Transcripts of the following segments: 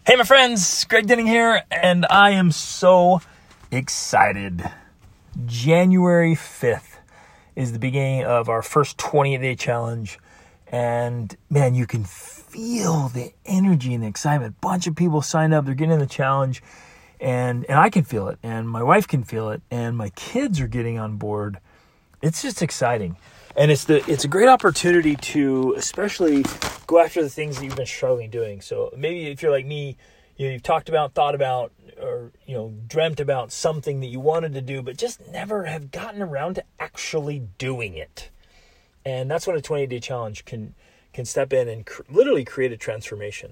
Hey, my friends, Greg Denning here, and I am so excited. January 5th is the beginning of our first 28-day challenge, and man, you can feel the energy and the excitement. A bunch of people signed up, they're getting in the challenge, and I can feel it, and my wife can feel it, and my kids are getting on board. It's just exciting. And it's a great opportunity to especially go after the things that you've been struggling doing. So maybe if you're like me, you've talked about, thought about, or dreamt about something that you wanted to do, but just never have gotten around to actually doing it. And that's when a 28-day challenge can step in and literally create a transformation.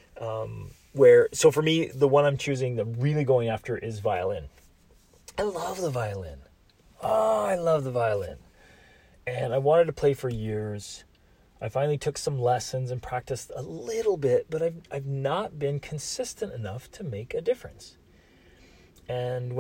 So for me, the one I'm choosing, the really going after, is violin. I love the violin. Oh, I love the violin. And I wanted to play for years. I finally took some lessons and practiced a little bit, but I've not been consistent enough to make a difference. And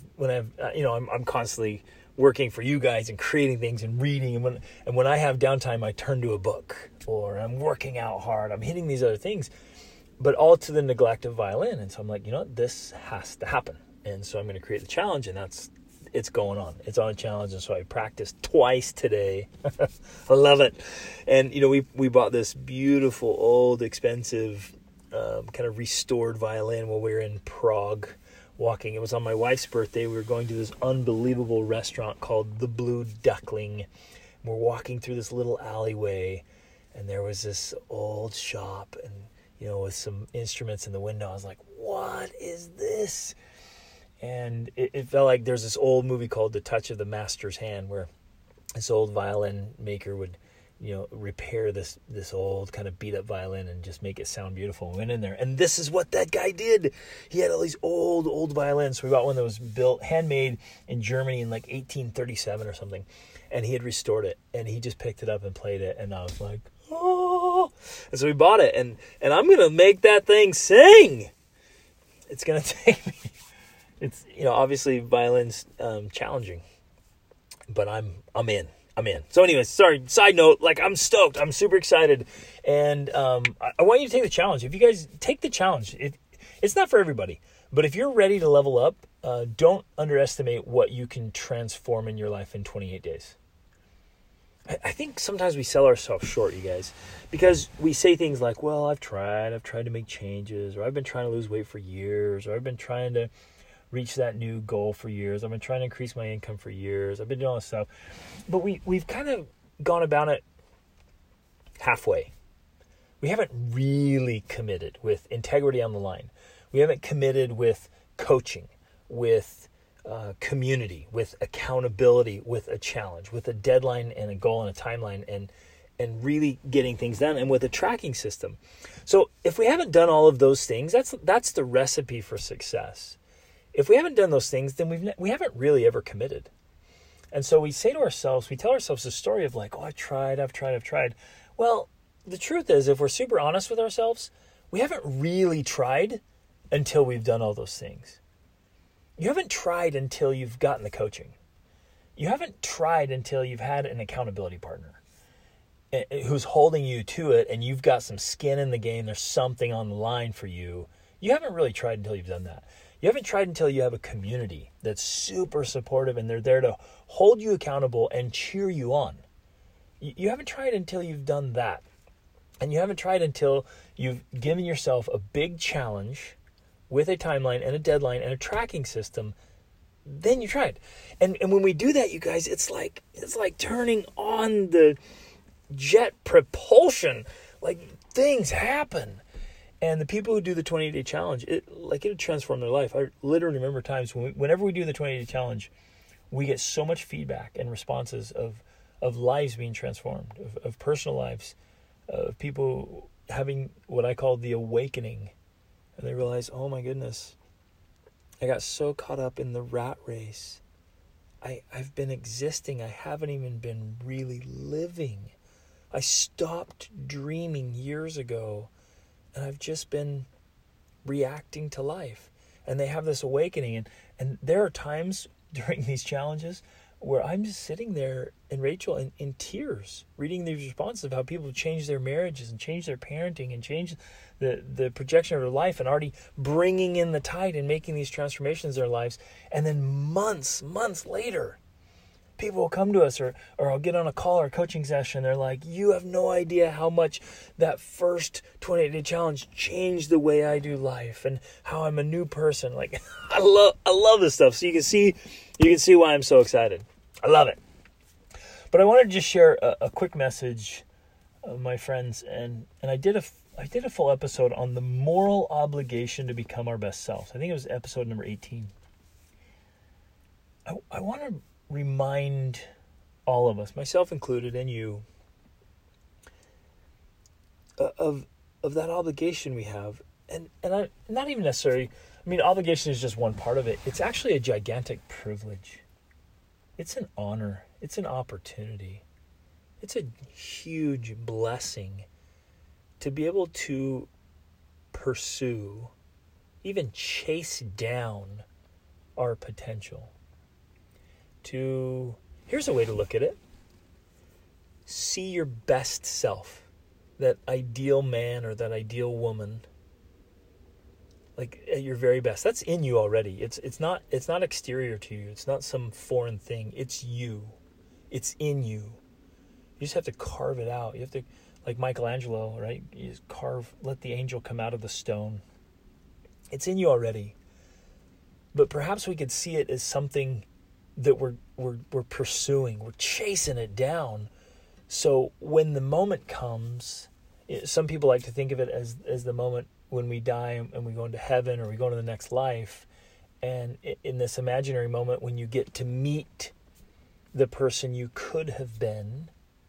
I'm constantly working for you guys and creating things and reading. And when I have downtime, I turn to a book, or I'm working out hard. I'm hitting these other things, but all to the neglect of violin. And so I'm like, this has to happen. And so I'm going to create the challenge, and it's going on. It's on a challenge, and so I practiced twice today. I love it. And, we bought this beautiful, old, expensive, kind of restored violin while we were in Prague walking. It was on my wife's birthday. We were going to this unbelievable restaurant called The Blue Duckling. We're walking through this little alleyway, and there was this old shop, and, with some instruments in the window. I was like, what is this? And it felt like there's this old movie called The Touch of the Master's Hand, where this old violin maker would, repair this old kind of beat up violin and just make it sound beautiful. We went in there, and this is what that guy did. He had all these old violins. So we got one that was built, handmade in Germany in like 1837 or something. And he had restored it, and he just picked it up and played it. And I was like, oh. And so we bought it, and I'm going to make that thing sing. It's going to take me. It's, obviously violin's challenging, but I'm in. So anyways, sorry, side note, I'm stoked. I'm super excited. And I want you to take the challenge. If you guys take the challenge, it's not for everybody, but if you're ready to level up, don't underestimate what you can transform in your life in 28 days. I think sometimes we sell ourselves short, you guys, because we say things like, well, I've tried to make changes, or I've been trying to lose weight for years, or I've been trying to reach that new goal for years. I've been trying to increase my income for years. I've been doing all this stuff. But we've kind of gone about it halfway. We haven't really committed with integrity on the line. We haven't committed with coaching, with community, with accountability, with a challenge, with a deadline and a goal and a timeline, and really getting things done, and with a tracking system. So if we haven't done all of those things, that's the recipe for success. If we haven't done those things, then we haven't really ever committed. And so we tell ourselves a story of like, oh, I've tried. Well, the truth is, if we're super honest with ourselves, we haven't really tried until we've done all those things. You haven't tried until you've gotten the coaching. You haven't tried until you've had an accountability partner who's holding you to it, and you've got some skin in the game. There's something on the line for you. You haven't really tried until you've done that. You haven't tried until you have a community that's super supportive, and they're there to hold you accountable and cheer you on. You haven't tried until you've done that. And you haven't tried until you've given yourself a big challenge with a timeline and a deadline and a tracking system. Then you tried. And when we do that, you guys, it's like turning on the jet propulsion. Like, things happen. And the people who do the 28-day challenge, it'll transform their life. I literally remember times whenever we do the 28-day challenge, we get so much feedback and responses of lives being transformed, of personal lives, of people having what I call the awakening. And they realize, oh my goodness, I got so caught up in the rat race. I've been existing. I haven't even been really living. I stopped dreaming years ago, and I've just been reacting to life. And they have this awakening. And there are times during these challenges where I'm just sitting there, and Rachel in tears, reading these responses of how people change their marriages and change their parenting and change the projection of their life, and already bringing in the tide and making these transformations in their lives. And then months later, people will come to us, or I'll get on a call or a coaching session. They're like, you have no idea how much that first 28-day challenge changed the way I do life and how I'm a new person. Like, I love this stuff. So you can see why I'm so excited. I love it. But I wanted to just share a quick message, my friends, and I did a full episode on the moral obligation to become our best selves. I think it was episode number 18. I want to remind all of us, myself included, and you, of that obligation we have, and I, not even necessarily. I mean, obligation is just one part of it. It's actually a gigantic privilege. It's an honor. It's an opportunity. It's a huge blessing to be able to pursue, even chase down our potential. Here's a way to look at it. See your best self, that ideal man or that ideal woman, like at your very best. That's in you already. It's not exterior to you. It's not some foreign thing. It's you. It's in you. You just have to carve it out. You have to, like Michelangelo, right? You just let the angel come out of the stone. It's in you already. But perhaps we could see it as something that we're pursuing. We're chasing it down. So when the moment comes, some people like to think of it as the moment when we die and we go into heaven or we go into the next life. And in this imaginary moment when you get to meet the person you could have been,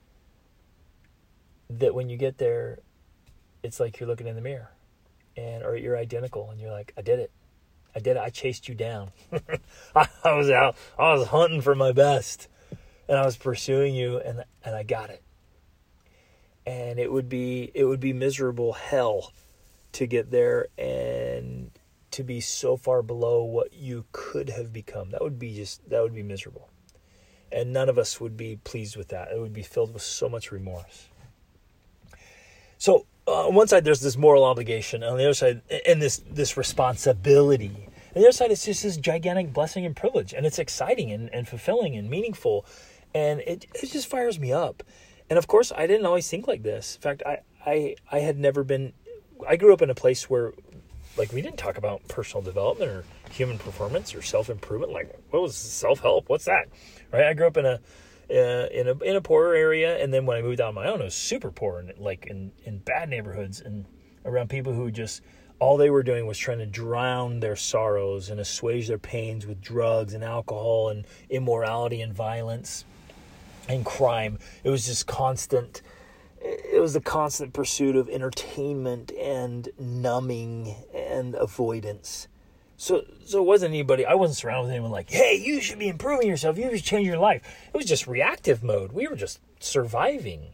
that when you get there, it's like you're looking in the mirror, or you're identical, and you're like, I did it. I chased you down. I was hunting for my best, and I was pursuing you, and I got it. And it would be miserable hell to get there and to be so far below what you could have become. That would be miserable. And none of us would be pleased with that. It would be filled with so much remorse. So on one side, there's this moral obligation. On the other side, and this responsibility. On the other side, it's just this gigantic blessing and privilege. And it's exciting and fulfilling and meaningful. And it just fires me up. And of course, I didn't always think like this. In fact, I had never been... I grew up in a place where, like, we didn't talk about personal development or human performance or self-improvement. Like, what was self-help? What's that? Right? I grew up in a poorer area, and then when I moved out on my own, it was super poor, and like in bad neighborhoods and around people who just all they were doing was trying to drown their sorrows and assuage their pains with drugs and alcohol and immorality and violence and crime. It was just constant. It was the constant pursuit of entertainment and numbing and avoidance. So it wasn't anybody, I wasn't surrounded with anyone like, hey, you should be improving yourself. You should change your life. It was just reactive mode. We were just surviving.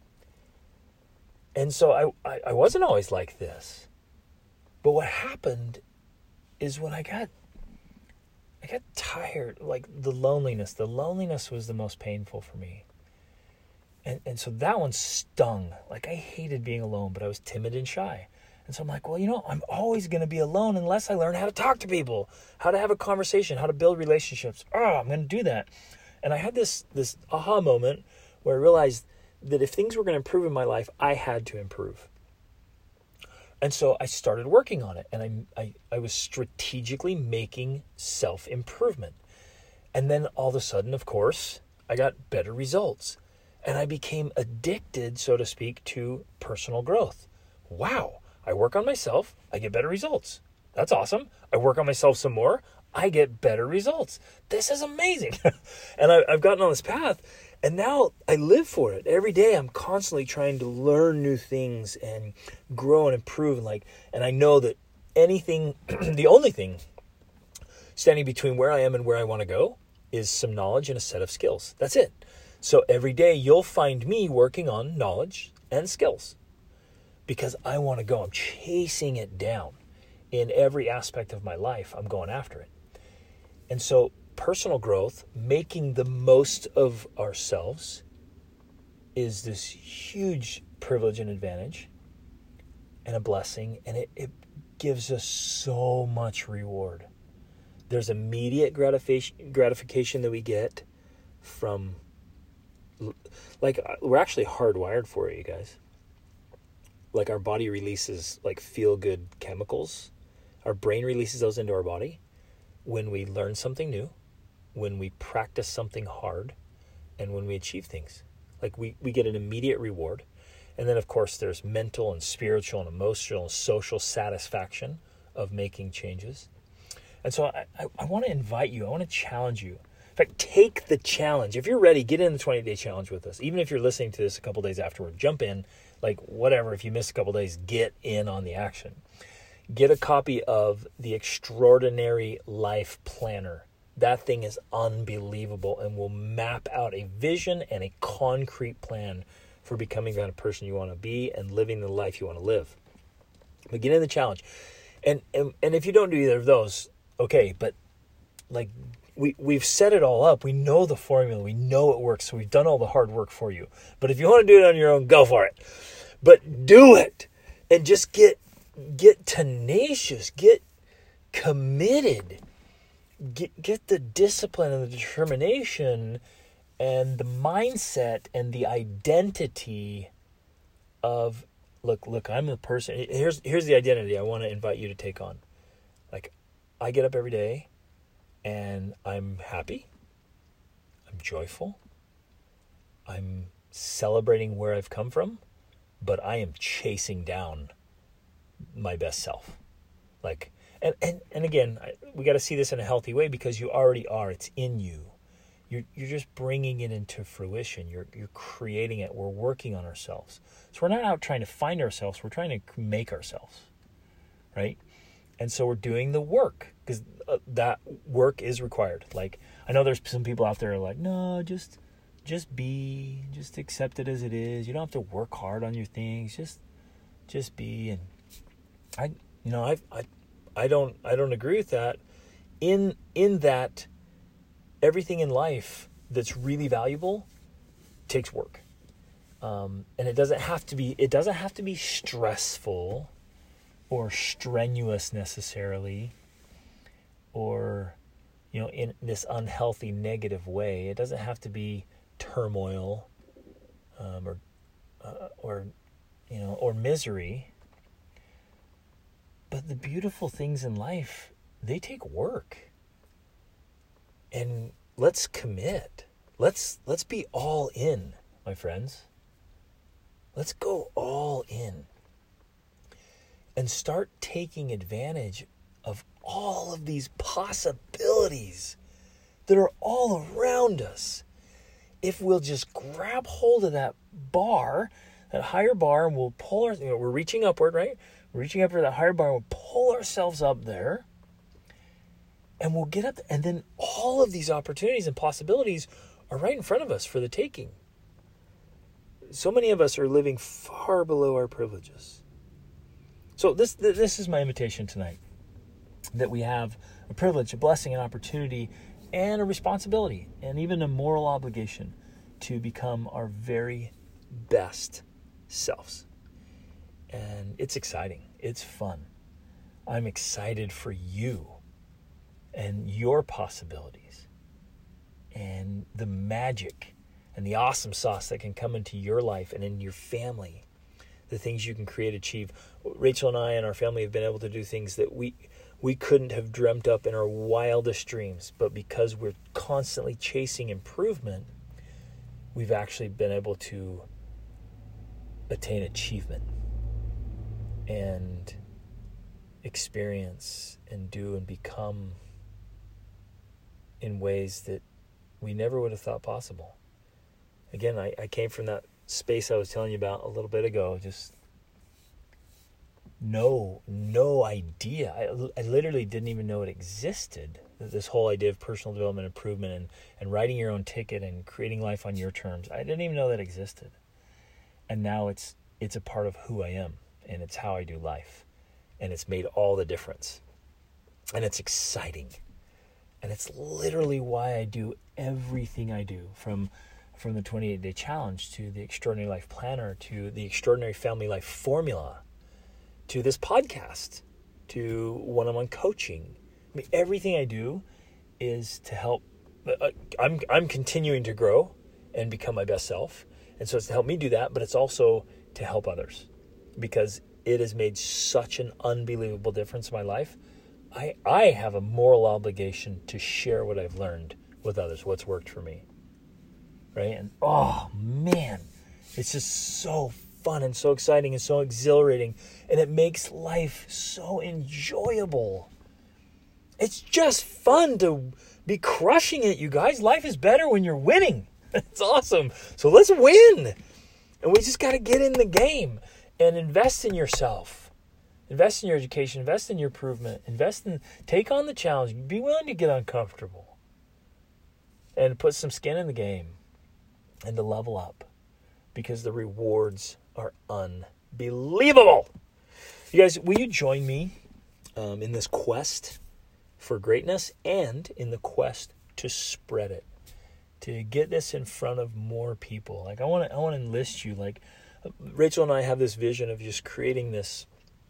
And so I wasn't always like this. But what happened is when I got tired, like the loneliness was the most painful for me. And so that one stung. Like, I hated being alone, but I was timid and shy. And so I'm like, well, I'm always going to be alone unless I learn how to talk to people, how to have a conversation, how to build relationships. I'm going to do that. And I had this aha moment where I realized that if things were going to improve in my life, I had to improve. And so I started working on it. And I was strategically making self-improvement. And then all of a sudden, of course, I got better results. And I became addicted, so to speak, to personal growth. Wow. I work on myself, I get better results. That's awesome. I work on myself some more, I get better results. This is amazing. And I've gotten on this path, and now I live for it. Every day I'm constantly trying to learn new things and grow and improve. And I know that the only thing standing between where I am and where I want to go is some knowledge and a set of skills. That's it. So every day you'll find me working on knowledge and skills. Because I want to go. I'm chasing it down. In every aspect of my life, I'm going after it. And so personal growth, making the most of ourselves, is this huge privilege and advantage and a blessing, and it gives us so much reward. There's immediate gratification that we get from, like, we're actually hardwired for it, you guys. Like, our body releases like feel-good chemicals. Our brain releases those into our body when we learn something new, when we practice something hard, and when we achieve things. Like, we get an immediate reward. And then, of course, there's mental and spiritual and emotional and social satisfaction of making changes. And so I want to invite you, I want to challenge you. In fact, take the challenge. If you're ready, get in the 20-day challenge with us. Even if you're listening to this a couple days afterward, jump in. Like, whatever, if you miss a couple days, get in on the action. Get a copy of the Extraordinary Life Planner. That thing is unbelievable and will map out a vision and a concrete plan for becoming the kind of person you want to be and living the life you want to live. But get in the challenge. And if you don't do either of those, okay, but like we've set it all up. We know the formula. We know it works. So we've done all the hard work for you. But if you want to do it on your own, go for it. But do it. And just get tenacious. Get committed. Get the discipline and the determination and the mindset and the identity of, look, I'm the person. Here's the identity I want to invite you to take on. Like, I get up every day and I'm happy. I'm joyful. I'm celebrating where I've come from, but I am chasing down my best self. Like, and again, we got to see this in a healthy way, because you already are. It's in you. You're just bringing it into fruition. You're creating it. We're working on ourselves. So we're not out trying to find ourselves. We're trying to make ourselves, right? And so we're doing the work, because that work is required. Like, I know there's some people out there who are like, no, just just accept it as it is. You don't have to work hard on your things. Just be. And I don't agree with that. In that, everything in life that's really valuable takes work, and it doesn't have to be stressful or strenuous necessarily, or in this unhealthy negative way. It doesn't have to be turmoil, or misery. But the beautiful things in life, they take work. And let's commit. Let's be all in, my friends. Let's go all in. And start taking advantage of all of these possibilities that are all around us. If we'll just grab hold of that bar, that higher bar, and we'll pull we're reaching upward, right? We're reaching up for that higher bar, and we'll pull ourselves up there. And we'll get up, and then all of these opportunities and possibilities are right in front of us for the taking. So many of us are living far below our privileges. So this is my invitation tonight, that we have a privilege, a blessing, an opportunity, and a responsibility, and even a moral obligation to become our very best selves. And it's exciting. It's fun. I'm excited for you and your possibilities and the magic and the awesome sauce that can come into your life and in your family, the things you can create, achieve. Rachel and I and our family have been able to do things that we couldn't have dreamt up in our wildest dreams, but because we're constantly chasing improvement, we've actually been able to attain achievement and experience and do and become in ways that we never would have thought possible. Again, I came from that space I was telling you about a little bit ago, just no idea. I literally didn't even know it existed. This whole idea of personal development, improvement, and writing your own ticket and creating life on your terms. I didn't even know that existed. And now it's a part of who I am, and it's how I do life. And it's made all the difference. And it's exciting. And it's literally why I do everything I do, from the 28-day challenge to the Extraordinary Life Planner to the Extraordinary Family Life Formula to this podcast to one-on-one coaching. I mean, everything I do is to help. I'm continuing to grow and become my best self. And so it's to help me do that, but it's also to help others, because it has made such an unbelievable difference in my life. I have a moral obligation to share what I've learned with others, what's worked for me. Right? And oh man, it's just so fun and so exciting and so exhilarating. And it makes life so enjoyable. It's just fun to be crushing it, you guys. Life is better when you're winning. It's awesome. So let's win. And we just got to get in the game and invest in yourself. Invest in your education. Invest in your improvement. Take on the challenge. Be willing to get uncomfortable. And put some skin in the game. And to level up. Because the rewards are unbelievable. You guys, will you join me in this quest for greatness and in the quest to spread it? To get this in front of more people. Like I want to enlist you. Like Rachel and I have this vision of just creating this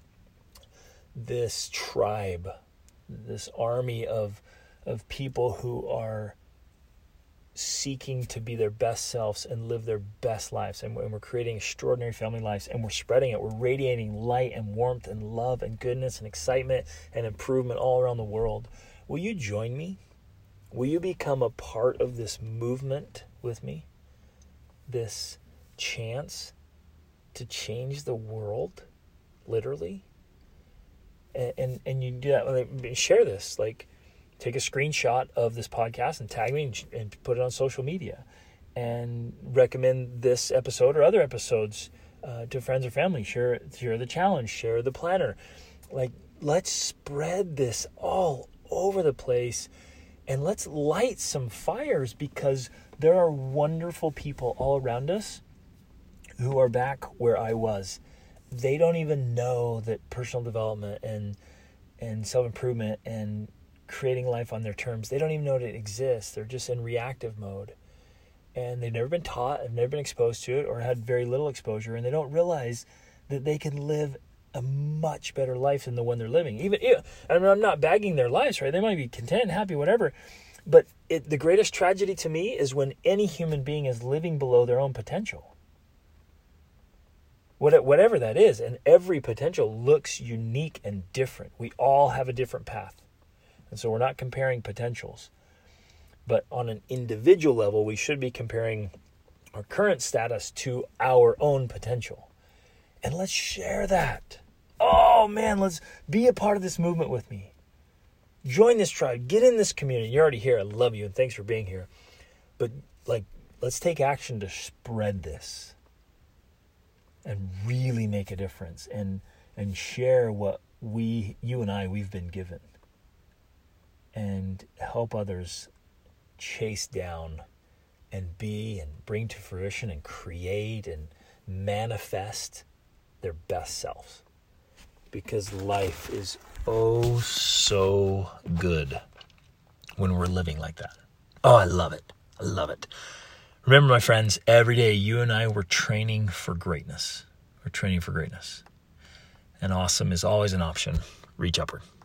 tribe, this army of people who are seeking to be their best selves and live their best lives. And we're creating extraordinary family lives, and we're spreading it. We're radiating light and warmth and love and goodness and excitement and improvement all around the world. Will you join me? Will you become a part of this movement with me? This chance to change the world, literally? And you do that. Share this. Like, take a screenshot of this podcast and tag me and put it on social media. And recommend this episode or other episodes to friends or family. Share the challenge. Share the planner. Like, let's spread this all over the place. And let's light some fires, because there are wonderful people all around us who are back where I was. They don't even know that personal development and self-improvement and creating life on their terms, they don't even know that it exists. They're just in reactive mode. And they've never been taught, have never been exposed to it, or had very little exposure, and they don't realize that they can live a much better life than the one they're living. I'm not bagging their lives, right? They might be content, happy, whatever. But the greatest tragedy to me is when any human being is living below their own potential. Whatever that is, and every potential looks unique and different. We all have a different path. And so we're not comparing potentials. But on an individual level, we should be comparing our current status to our own potential. And let's share that. Oh man, let's be a part of this movement with me. Join this tribe. Get in this community. You're already here. I love you and thanks for being here. But let's take action to spread this and really make a difference and share what you and I, we've been given, and help others chase down and be and bring to fruition and create and manifest their best selves. Because life is oh so good when we're living like that. Oh, I love it. I love it. Remember, my friends, every day you and I were training for greatness. We're training for greatness. And awesome is always an option. Reach upward.